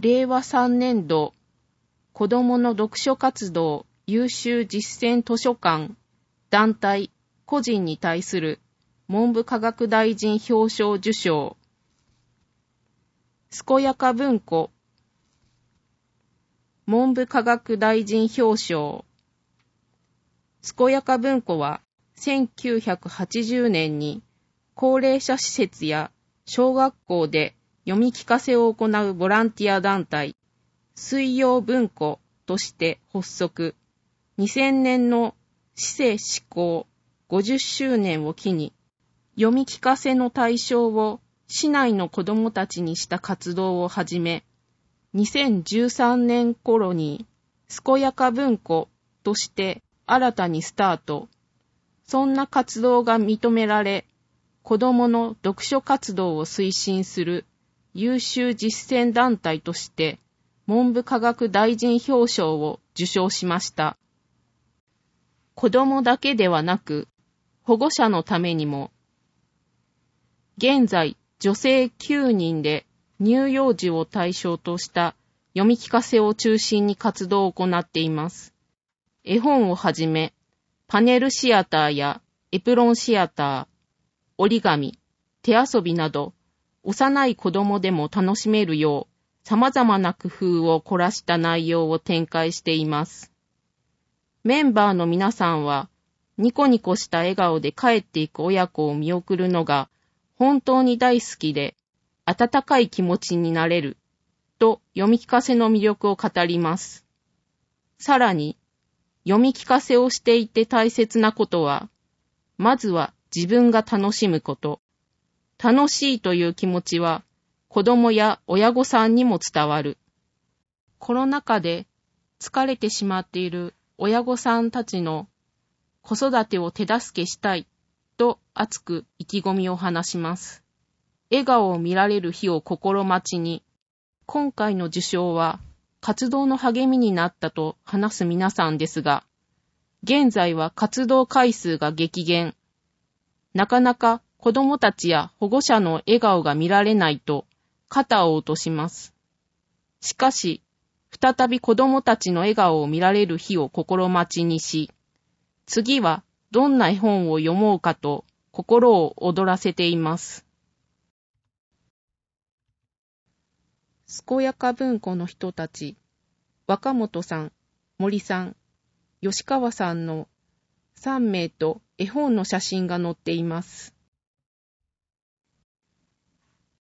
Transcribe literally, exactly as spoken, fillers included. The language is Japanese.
れいわさんねんど子どもの読書活動優秀実践図書館団体個人に対する文部科学大臣表彰受賞。健やか文庫文部科学大臣表彰。健やか文庫はせんきゅうひゃくはちじゅうねんに高齢者施設や小学校で読み聞かせを行うボランティア団体水曜文庫として発足。にせんねんの市政施行ごじゅっしゅうねんを機に読み聞かせの対象を市内の子どもたちにした活動を始め、にせんじゅうさんねん頃に健やか文庫として新たにスタート。そんな活動が認められ、子どもの読書活動を推進する優秀実践団体として文部科学大臣表彰を受賞しました。子どもだけではなく、保護者のためにも、現在女性きゅうにんで乳幼児を対象とした読み聞かせを中心に活動を行っています。絵本をはじめ、パネルシアターやエプロンシアター、折り紙、手遊びなど、幼い子供でも楽しめるよう、様々な工夫を凝らした内容を展開しています。メンバーの皆さんは、ニコニコした笑顔で帰っていく親子を見送るのが本当に大好きで、温かい気持ちになれる、と読み聞かせの魅力を語ります。さらに、読み聞かせをしていて大切なことは、まずは自分が楽しむこと。楽しいという気持ちは、子供や親御さんにも伝わる。コロナ禍で疲れてしまっている親御さんたちの子育てを手助けしたいと熱く意気込みを話します。笑顔を見られる日を心待ちに、今回の受賞は活動の励みになったと話す皆さんですが、現在は活動回数が激減。なかなか子どもたちや保護者の笑顔が見られないと肩を落とします。しかし、再び子どもたちの笑顔を見られる日を心待ちにし、次はどんな絵本を読もうかと心を躍らせています。健やか文庫の人たち、若本さん、森さん、吉川さんのさんめいと絵本の写真が載っています。